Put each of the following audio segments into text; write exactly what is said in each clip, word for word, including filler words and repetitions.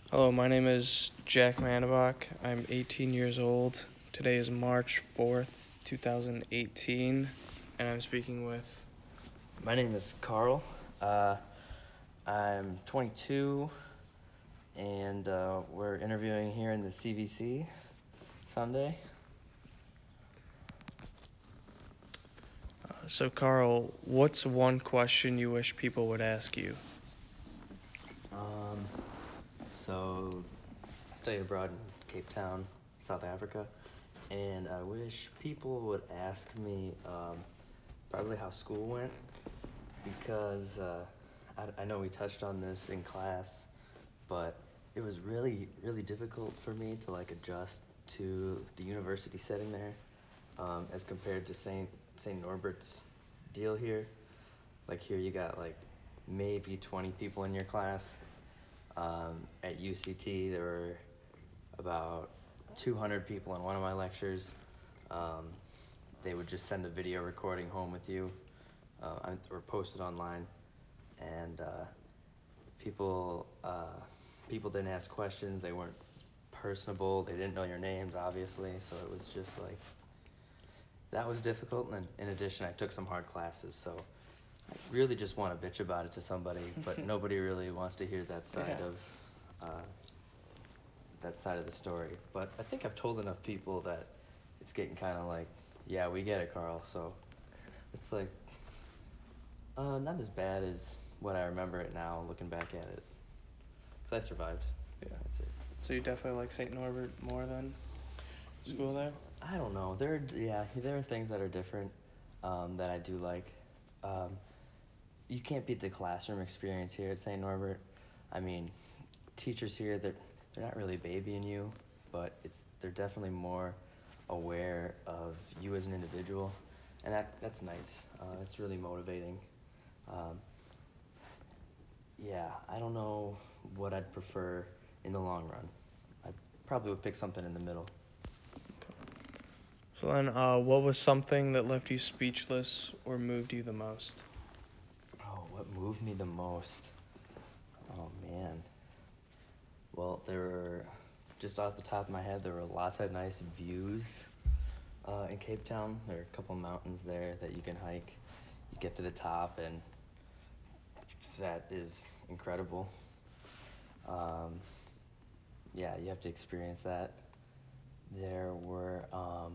Hello, my name is Jack Manabach. I'm eighteen years old. Today is March fourth, two thousand eighteen, and I'm speaking with. My name is Carl. Uh, I'm twenty-two, and uh, we're interviewing here in the C V C Sunday. Uh, so, Carl, what's one question you wish people would ask you? Um, so, I study abroad in Cape Town, South Africa, and I wish people would ask me um, probably how school went, because uh, I, I know we touched on this in class, but it was really, really difficult for me to like adjust to the university setting there, um, as compared to Saint Saint Norbert's deal here. Like here, you got like maybe twenty people in your class. Um, at U C T, there were about two hundred people in one of my lectures. Um, they would just send a video recording home with you, uh, or post it online, and uh, people uh, people didn't ask questions. They weren't personable. They didn't know your names, obviously. So it was just like that was difficult. And in addition, I took some hard classes. So I really just want to bitch about it to somebody, but nobody really wants to hear that side Yeah. of uh, that side of the story. But I think I've told enough people that it's getting kind of like, yeah, we get it, Carl. So it's like uh, not as bad as what I remember it now, looking back at it. Because I survived. Yeah. That's it. So, you definitely like Saint Norbert more than school there? I don't know. There, are, yeah, there are things that are different um, that I do like. Um, you can't beat the classroom experience here at Saint Norbert. I mean, teachers here, they're they're not really babying you, but it's they're definitely more aware of you as an individual, and that that's nice. Uh, it's really motivating. Um, yeah, I don't know what I'd prefer in the long run. I probably would pick something in the middle. So, then, uh, what was something that left you speechless or moved you the most? Oh, what moved me the most? Oh man. Well, there were, just off the top of my head, there were lots of nice views uh, in Cape Town. There are a couple mountains there that you can hike. You get to the top, and that is incredible. Um, yeah, you have to experience that. There were, um,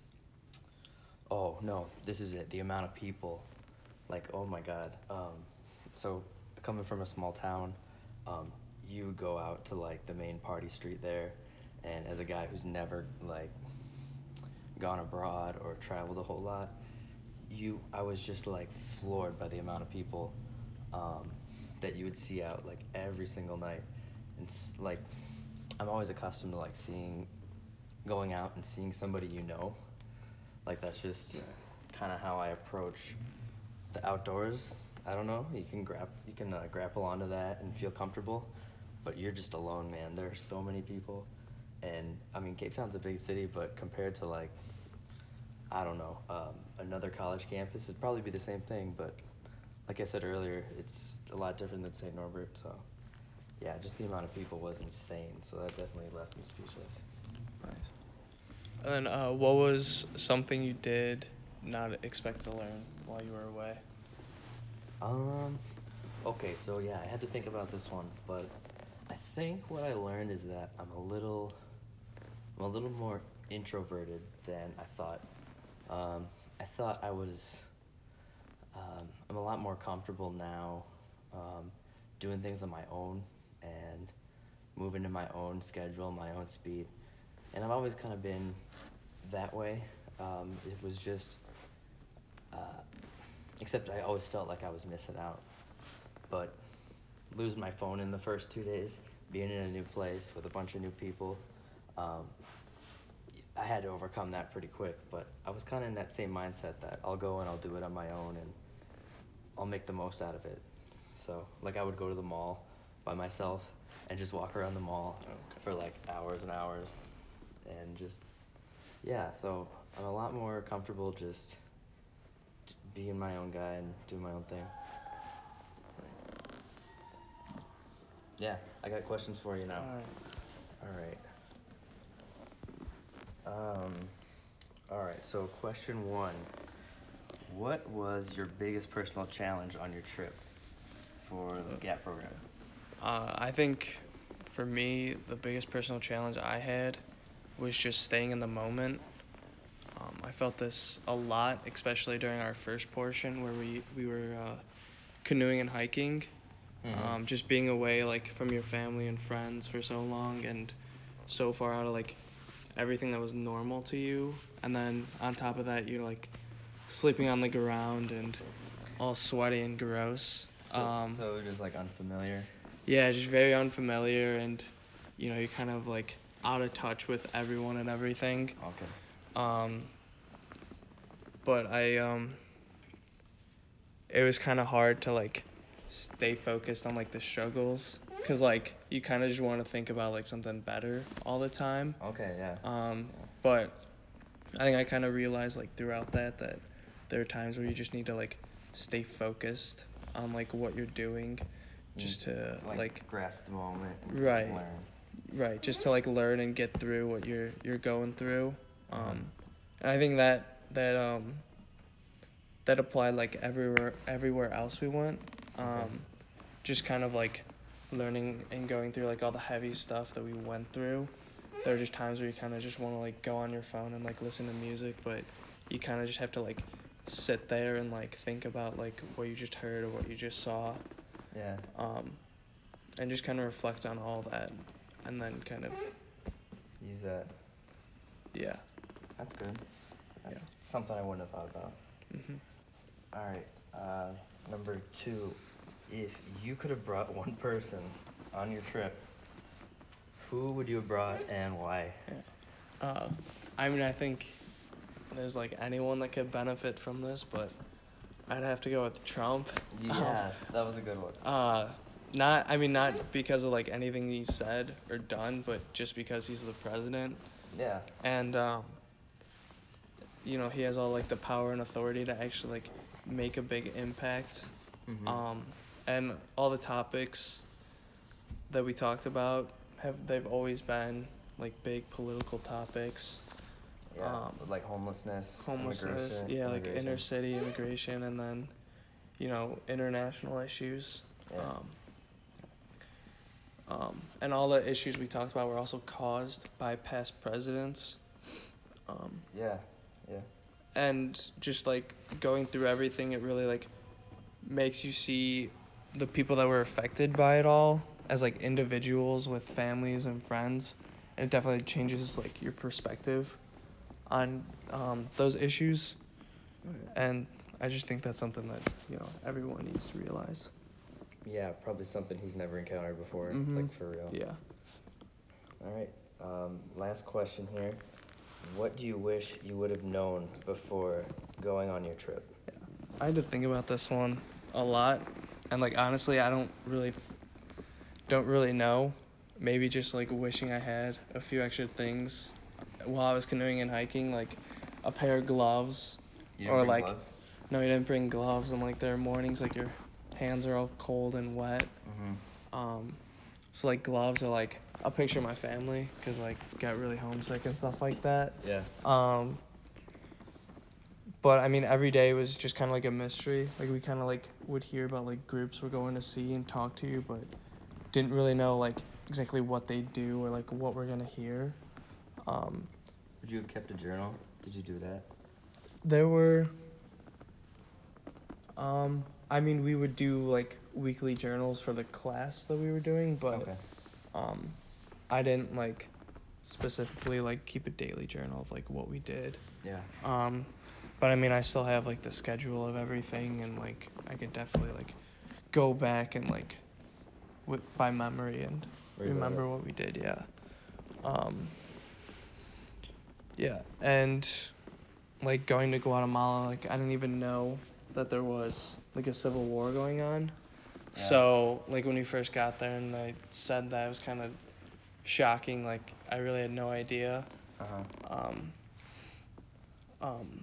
oh no, this is it, the amount of people. Like, oh my God. Um, so, coming from a small town, um, you go out to like the main party street there, and as a guy who's never like gone abroad or traveled a whole lot, you I was just like floored by the amount of people um, that you would see out like every single night, and s- like I'm always accustomed to like seeing, going out and seeing somebody you know, like that's just kind of how I approach the outdoors. I don't know. You can grab, you can uh, grapple onto that and feel comfortable, but you're just alone, man. There are so many people, and I mean, Cape Town's a big city, but compared to like, I don't know, um, another college campus, it'd probably be the same thing. But like I said earlier, it's a lot different than Saint Norbert. So yeah, just the amount of people was insane. So that definitely left me speechless. Nice. And then, uh, what was something you did not expect to learn while you were away? Um, okay, so yeah, I had to think about this one, but I think what I learned is that I'm a little, I'm a little more introverted than I thought. Um, I thought I was, um, I'm a lot more comfortable now, um, doing things on my own and moving in my own schedule, my own speed. And I've always kind of been that way. Um, it was just, uh, except I always felt like I was missing out. But losing my phone in the first two days, being in a new place with a bunch of new people, um, I had to overcome that pretty quick. But I was kind of in that same mindset that I'll go and I'll do it on my own, and I'll make the most out of it. So, like, I would go to the mall by myself and just walk around the mall Okay. for like hours and hours, and just, yeah. So I'm a lot more comfortable just being my own guy and doing my own thing. Yeah, I got questions for you now. All right. All right. Um, all right, so question one. What was your biggest personal challenge on your trip for the GAP program? Uh, I think for me, the biggest personal challenge I had was just staying in the moment. Um, I felt this a lot, especially during our first portion where we, we were uh, canoeing and hiking. Mhm. Um, just being away like from your family and friends for so long and so far out of like everything that was normal to you, and then on top of that you're like sleeping on the ground and all sweaty and gross. So, um, so just like unfamiliar? yeah, just very unfamiliar, and you know you're kind of like out of touch with everyone and everything. Okay. Um, but I um, it was kind of hard to like stay focused on like the struggles, because like you kind of just want to think about like something better all the time. Okay, yeah. Um, but I think I kind of realized like throughout that that there are times where you just need to like stay focused on like what you're doing, just to like, like grasp the moment and just Right. learn. right just to like learn and get through what you're you're going through. Um, Mhm. and I think that that um that applied like everywhere everywhere else we went. Um, Okay. just kind of like learning and going through like all the heavy stuff that we went through. There are just times where you kind of just want to like go on your phone and like listen to music, but you kind of just have to like sit there and like think about like what you just heard or what you just saw, Yeah. um, and just kind of reflect on all that, and then kind of Use that. yeah. That's good. That's Yeah. something I wouldn't have thought about. hmm All right. Uh, number two. If you could have brought one person on your trip, who would you have brought and why? Uh, I mean, I think there's like anyone that could benefit from this, but I'd have to go with Trump. Yeah, that was a good one. Uh, not, I mean, not because of like anything he said or done, but just because he's the president, Yeah. and um, you know, he has all like the power and authority to actually like make a big impact. Mhm. Um, and all the topics that we talked about have they've always been like big political topics. Yeah. um, like homelessness. Homelessness, immigration- yeah, like immigration. inner city immigration, and then, you know, international issues. Yeah. Um, um, and all the issues we talked about were also caused by past presidents. Um, Yeah. Yeah. and just like going through everything, it really like makes you see the people that were affected by it all as like individuals with families and friends, and it definitely changes like your perspective on um, those issues. And I just think that's something that, you know, everyone needs to realize. Yeah, probably something he's never encountered before, Mhm. like for real. Yeah. All right. Um, last question here. What do you wish you would have known before going on your trip? I had to think about this one a lot, and like honestly, I don't really, don't really know. Maybe just like wishing I had a few extra things while I was canoeing and hiking, like a pair of gloves. You didn't Or, bring like- gloves? No, you didn't bring gloves, and like there are mornings like your hands are all cold and wet. Mm-hmm. Um, so like gloves are like I'll picture my family because like got really homesick and stuff like that. Yeah. Um, but I mean, every day was just kind of like a mystery. Like we kind of like would hear about like groups we're going to see and talk to you, but didn't really know like exactly what they do or like what we're gonna hear. Um, Would you have kept a journal? Did you do that? there were. Um, I mean, we would do like weekly journals for the class that we were doing, but Okay. um, I didn't like specifically like keep a daily journal of like what we did. Yeah. Um, but I mean, I still have like the schedule of everything, and like I could definitely like go back and like with by memory and Read about remember it. what we did. Yeah. Um, yeah, and like going to Guatemala, like I didn't even know that there was like a civil war going on. Yeah. So like when we first got there and they said that, it was kind of shocking. Like I really had no idea. Uh-huh. Um, um,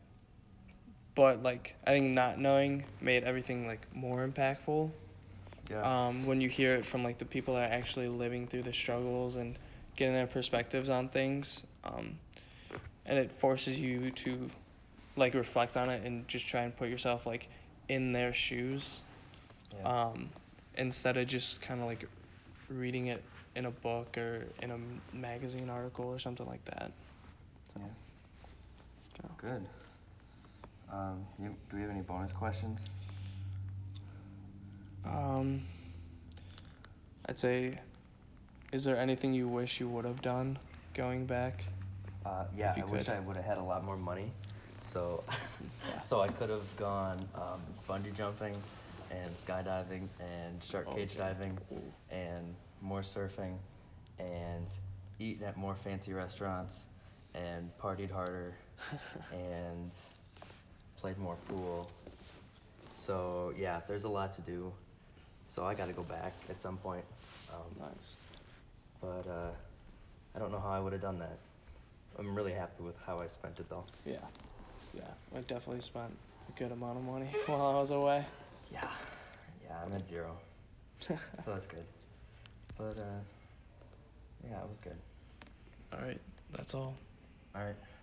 but like I think not knowing made everything like more impactful. Yeah. Um, when you hear it from like the people that are actually living through the struggles and getting their perspectives on things, um, and it forces you to like reflect on it and just try and put yourself like in their shoes, Yeah. um, instead of just kind of like reading it in a book or in a m- magazine article or something like that. So, Yeah. so. Good. Um, you, do we have any bonus questions? Um, I'd say, is there anything you wish you would have done going back? Uh, yeah, If you I wish could. I would have had a lot more money, so Yeah. so I could have gone um, bungee jumping and skydiving and shark Oh, cage yeah. diving and more surfing and eaten at more fancy restaurants and partied harder and played more pool. So yeah, there's a lot to do. So I got to go back at some point. Um, Nice. But uh, I don't know how I would have done that. I'm really happy with how I spent it though. Yeah. Yeah. I definitely spent a good amount of money while I was away. Yeah, yeah, I'm at zero, so that's good. But uh, yeah, it was good. All right. That's all. All right.